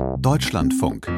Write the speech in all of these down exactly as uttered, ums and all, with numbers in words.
Deutschlandfunk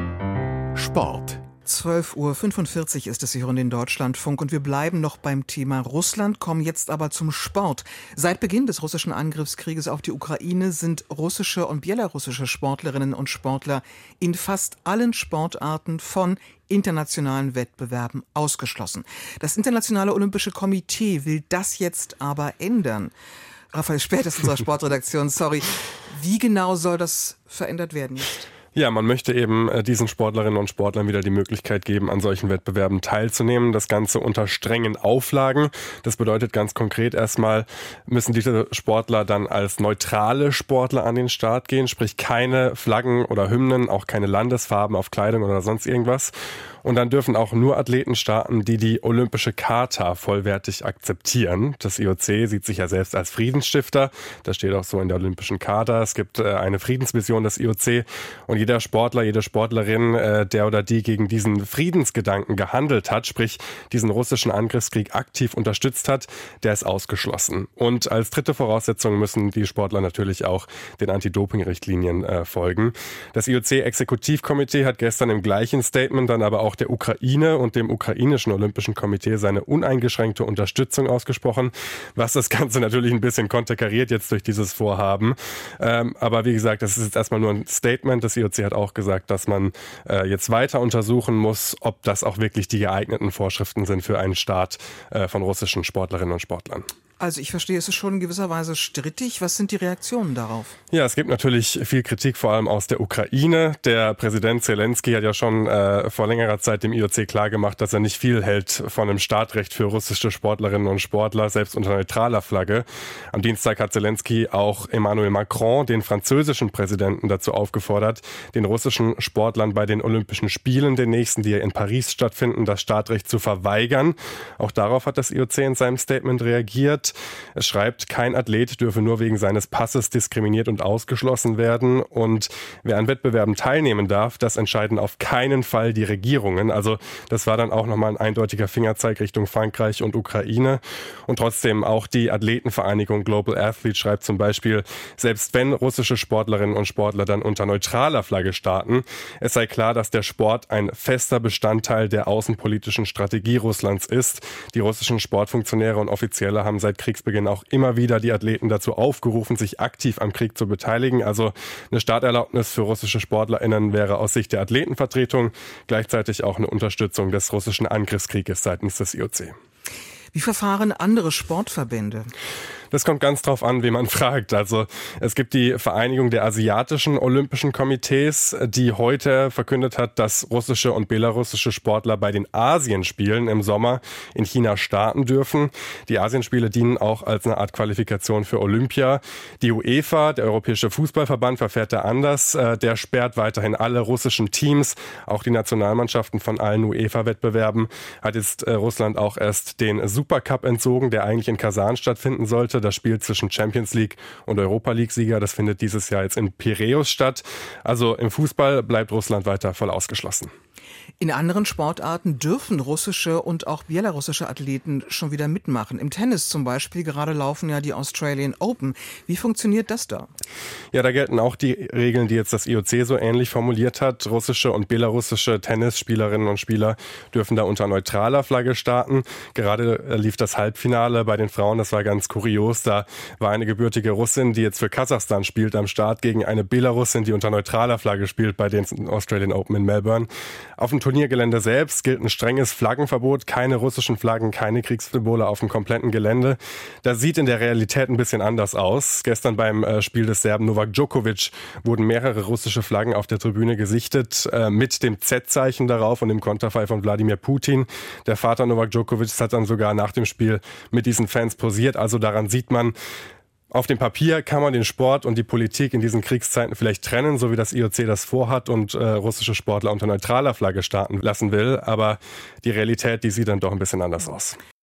Sport. zwölf Uhr fünfundvierzig ist es, Sie hören den Deutschlandfunk und wir bleiben noch beim Thema Russland, kommen jetzt aber zum Sport. Seit Beginn des russischen Angriffskrieges auf die Ukraine sind russische und belarussische Sportlerinnen und Sportler in fast allen Sportarten von internationalen Wettbewerben ausgeschlossen. Das Internationale Olympische Komitee will das jetzt aber ändern. Raphael Späth ist unserer Sportredaktion, sorry. Wie genau soll das verändert werden jetzt? Ja, man möchte eben diesen Sportlerinnen und Sportlern wieder die Möglichkeit geben, an solchen Wettbewerben teilzunehmen. Das Ganze unter strengen Auflagen. Das bedeutet ganz konkret erstmal, müssen diese Sportler dann als neutrale Sportler an den Start gehen, sprich keine Flaggen oder Hymnen, auch keine Landesfarben auf Kleidung oder sonst irgendwas. Und dann dürfen auch nur Athleten starten, die die Olympische Charta vollwertig akzeptieren. Das I O C sieht sich ja selbst als Friedensstifter. Das steht auch so in der Olympischen Charta. Es gibt eine Friedensmission des I O C. Und jeder Sportler, jede Sportlerin, der oder die gegen diesen Friedensgedanken gehandelt hat, sprich diesen russischen Angriffskrieg aktiv unterstützt hat, der ist ausgeschlossen. Und als dritte Voraussetzung müssen die Sportler natürlich auch den Anti-Doping-Richtlinien äh, folgen. Das I O C-Exekutivkomitee hat gestern im gleichen Statement dann aber auch der Ukraine und dem ukrainischen Olympischen Komitee seine uneingeschränkte Unterstützung ausgesprochen, was das Ganze natürlich ein bisschen konterkariert jetzt durch dieses Vorhaben. Ähm, aber wie gesagt, das ist jetzt erstmal nur ein Statement. Das I O C hat auch gesagt, dass man äh, jetzt weiter untersuchen muss, ob das auch wirklich die geeigneten Vorschriften sind für einen Start äh, von russischen Sportlerinnen und Sportlern. Also ich verstehe, es ist schon in gewisser Weise strittig. Was sind die Reaktionen darauf? Ja, es gibt natürlich viel Kritik, vor allem aus der Ukraine. Der Präsident Zelensky hat ja schon äh, vor längerer Zeit dem I O C klargemacht, dass er nicht viel hält von einem Startrecht für russische Sportlerinnen und Sportler, selbst unter neutraler Flagge. Am Dienstag hat Zelensky auch Emmanuel Macron, den französischen Präsidenten, dazu aufgefordert, den russischen Sportlern bei den Olympischen Spielen, den nächsten, die ja in Paris stattfinden, das Startrecht zu verweigern. Auch darauf hat das I O C in seinem Statement reagiert. Es schreibt, kein Athlet dürfe nur wegen seines Passes diskriminiert und ausgeschlossen werden. Und wer an Wettbewerben teilnehmen darf, das entscheiden auf keinen Fall die Regierungen. Also das war dann auch nochmal ein eindeutiger Fingerzeig Richtung Frankreich und Ukraine. Und trotzdem auch die Athletenvereinigung Global Athlete schreibt zum Beispiel, selbst wenn russische Sportlerinnen und Sportler dann unter neutraler Flagge starten, es sei klar, dass der Sport ein fester Bestandteil der außenpolitischen Strategie Russlands ist. Die russischen Sportfunktionäre und Offizielle haben seit Kriegsbeginn auch immer wieder die Athleten dazu aufgerufen, sich aktiv am Krieg zu beteiligen. Also eine Starterlaubnis für russische SportlerInnen wäre aus Sicht der Athletenvertretung gleichzeitig auch eine Unterstützung des russischen Angriffskrieges seitens des I O C. Wie verfahren andere Sportverbände? Das kommt ganz drauf an, wen man fragt. Also es gibt die Vereinigung der asiatischen Olympischen Komitees, die heute verkündet hat, dass russische und belarussische Sportler bei den Asienspielen im Sommer in China starten dürfen. Die Asienspiele dienen auch als eine Art Qualifikation für Olympia. Die UEFA, der Europäische Fußballverband, verfährt da anders. Der sperrt weiterhin alle russischen Teams, auch die Nationalmannschaften von allen UEFA-Wettbewerben. Hat jetzt Russland auch erst den Supercup entzogen, der eigentlich in Kasan stattfinden sollte. Das Spiel zwischen Champions League und Europa League-Sieger, das findet dieses Jahr jetzt in Piräus statt. Also im Fußball bleibt Russland weiter voll ausgeschlossen. In anderen Sportarten dürfen russische und auch belarussische Athleten schon wieder mitmachen. Im Tennis zum Beispiel, gerade laufen ja die Australian Open. Wie funktioniert das da? Ja, da gelten auch die Regeln, die jetzt das I O C so ähnlich formuliert hat. Russische und belarussische Tennisspielerinnen und Spieler dürfen da unter neutraler Flagge starten. Gerade lief das Halbfinale bei den Frauen, das war ganz kurios. Da war eine gebürtige Russin, die jetzt für Kasachstan spielt, am Start gegen eine Belarussin, die unter neutraler Flagge spielt bei den Australian Open in Melbourne. Auf dem Turniergelände selbst gilt ein strenges Flaggenverbot, keine russischen Flaggen, keine Kriegssymbole auf dem kompletten Gelände. Das sieht in der Realität ein bisschen anders aus. Gestern beim Spiel des Serben Novak Djokovic wurden mehrere russische Flaggen auf der Tribüne gesichtet, mit dem Z-Zeichen darauf und dem Konterfei von Wladimir Putin. Der Vater Novak Djokovic hat dann sogar nach dem Spiel mit diesen Fans posiert. Also daran sieht man, auf dem Papier kann man den Sport und die Politik in diesen Kriegszeiten vielleicht trennen, so wie das I O C das vorhat und äh, russische Sportler unter neutraler Flagge starten lassen will. Aber die Realität, die sieht dann doch ein bisschen anders aus.